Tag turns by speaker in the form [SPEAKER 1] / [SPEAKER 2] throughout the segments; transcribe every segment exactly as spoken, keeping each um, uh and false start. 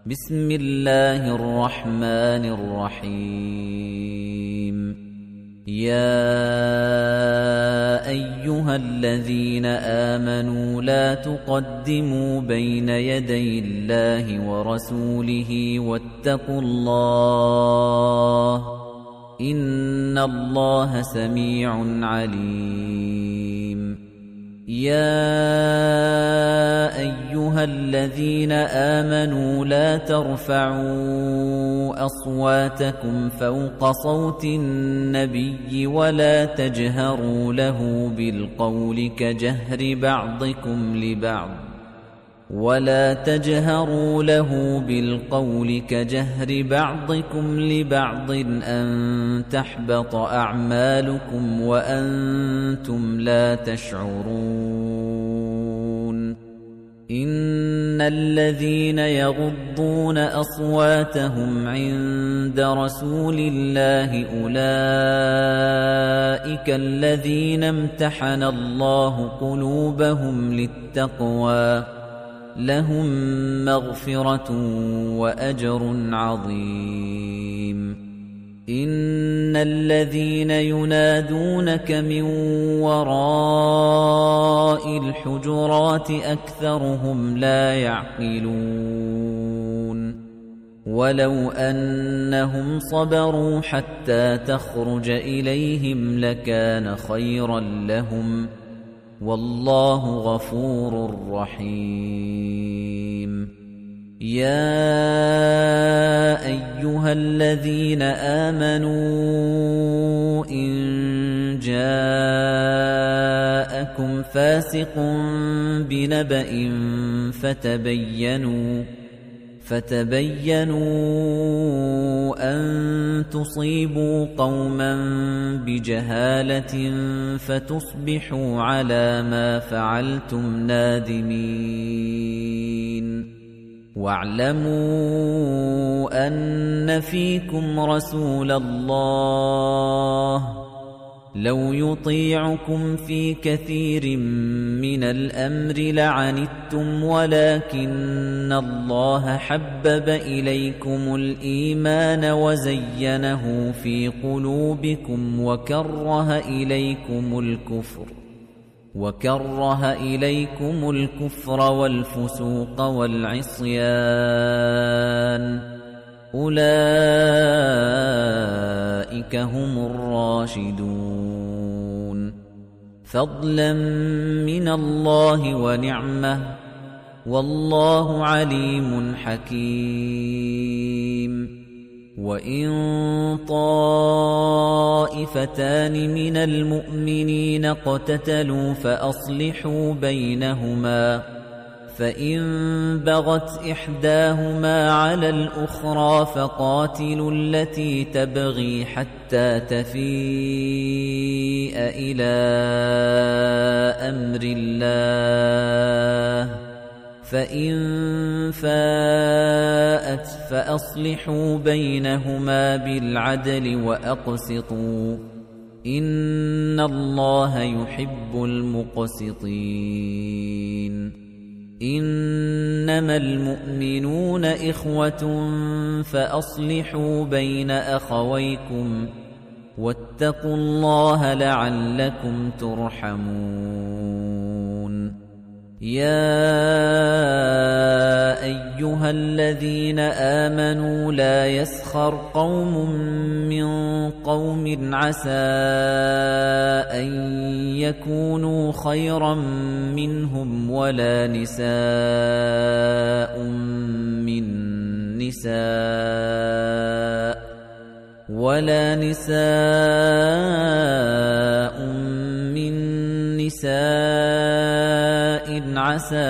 [SPEAKER 1] بسم الله الرحمن الرحيم يا أيها الذين آمنوا لا تقدموا بين يدي الله ورسوله واتقوا الله إن الله سميع عليم يا أيها الذين آمنوا لا ترفعوا أصواتكم فوق صوت النبي ولا تجهروا له بالقول كجهر بعضكم لبعض ولا تجهروا له بالقول كجهر بعضكم لبعض أن تحبط أعمالكم وأنتم لا تشعرون إن الذين يغضون أصواتهم عند رسول الله أولئك الذين امتحن الله قلوبهم للتقوى لهم مغفرة وأجر عظيم إن الذين ينادونك من وراء الحجرات أكثرهم لا يعقلون ولو أنهم صبروا حتى تخرج إليهم لكان خيرا لهم والله غفور رحيم يا أيها الذين آمنوا إن جاءكم فاسق بنبأ فتبينوا فتبينوا أن تصيبوا قوما بجهالة فتصبحوا على ما فعلتم نادمين واعلموا أن فيكم رسول الله لو يطيعكم في كثير من الأمر لعنتم ولكن الله حبب إليكم الإيمان وزينه في قلوبكم وكره إليكم الكفر وكره إليكم الكفر والفسوق والعصيان أولئك هم الراشدون فضلا من الله ونعمة والله عليم حكيم وإن طائفتان من المؤمنين اقتتلوا فأصلحوا بينهما فإن بغت إحداهما على الأخرى فقاتلوا التي تبغي حتى تفيء إلى أمر الله فإن فاءت فأصلحوا بينهما بالعدل وأقسطوا إن الله يحب المقسطين إنما المؤمنون إخوة فأصلحوا بين أخويكم واتقوا الله لعلكم ترحمون يا أيها الذين آمنوا لا يسخر قوم من قوم عسى أن يكونوا خيرا منهم ولا نساء من نساء ولا نساء من نساء عسى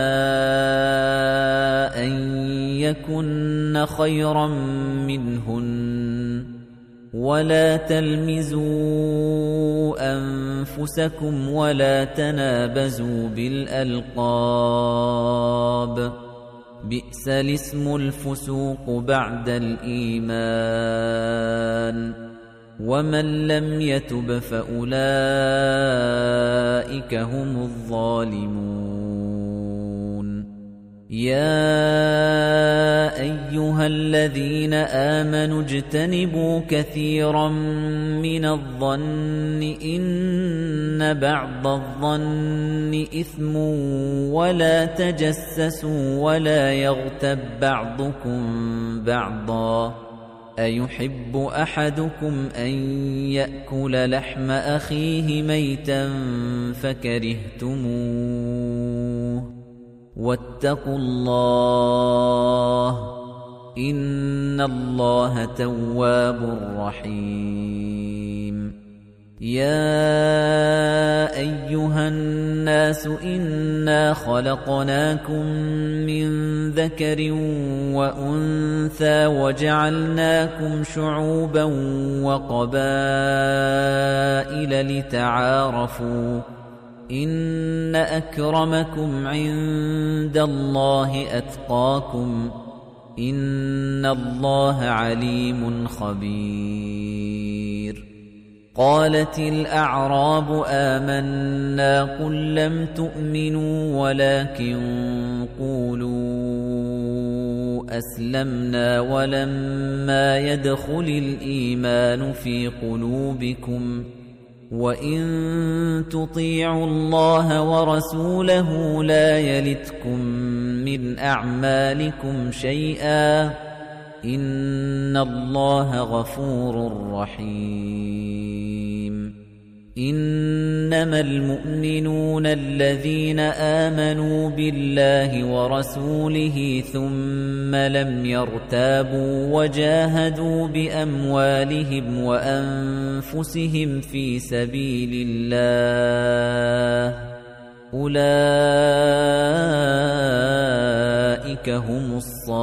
[SPEAKER 1] أن يكن خيرا منهن ولا تلمزوا أنفسكم ولا تنابزوا بالألقاب بئس الاسم الفسوق بعد الإيمان ومن لم يتب فأولئك هم الظالمون يا أيها الذين آمنوا اجتنبوا كثيرا من الظن إن بعض الظن إثم ولا تجسسوا ولا يغتب بعضكم بعضا أيحب أحدكم أن يأكل لحم أخيه ميتا فكرهتموه واتقوا الله إن الله تواب رحيم يا أيها الناس إنا خلقناكم من ذكر وأنثى وجعلناكم شعوبا وقبائل لتعارفوا إن أكرمكم عند الله أتقاكم إن الله عليم خبير قالت الأعراب آمنا قل لم تؤمنوا ولكن قولوا أسلمنا ولما يدخل الإيمان في قلوبكم وَإِن تُطِيعُوا اللَّهَ وَرَسُولَهُ لَا يَلِتْكُم مِّنْ أَعْمَالِكُمْ شَيْئًا إِنَّ اللَّهَ غَفُورٌ رَّحِيمٌ إِنَّمَا الْمُؤْمِنُونَ الَّذِينَ آمَنُوا بِاللَّهِ وَرَسُولِهِ ثُمَّ لَمْ يَرْتَابُوا وَجَاهَدُوا بِأَمْوَالِهِمْ وَأَنفُسِهِمْ فِي سَبِيلِ اللَّهِ أُولَئِكَ هُمُ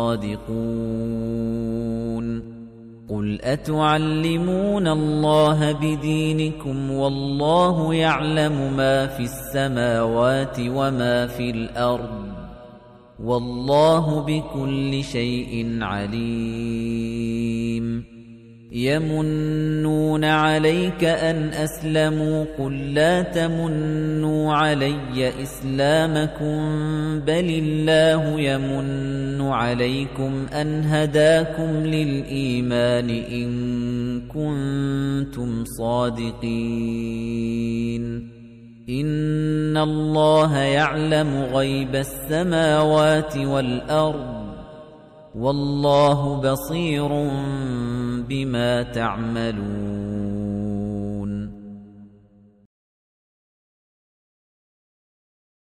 [SPEAKER 1] الصَّادِقُونَ قُلْ أَتُعَلِّمُونَ اللَّهَ بِدِينِكُمْ وَاللَّهُ يَعْلَمُ مَا فِي السَّمَاوَاتِ وَمَا في الْأَرْضِ وَاللَّهُ بِكُلِّ شَيْءٍ عَلِيمٌ يَمُنُّونَ عَلَيْكَ أَنْ أَسْلَمُوا قُل لَّا تَمُنُّوا عَلَيَّ إِسْلَامَكُمْ بَلِ اللَّهُ يَمُنُّ عَلَيْكُمْ أَنْ هَدَاكُمْ لِلْإِيمَانِ إِن كُنتُمْ صَادِقِينَ إِنَّ اللَّهَ يَعْلَمُ غَيْبَ السَّمَاوَاتِ وَالْأَرْضِ وَاللَّهُ بَصِيرٌ بِمَا تَعْمَلُونَ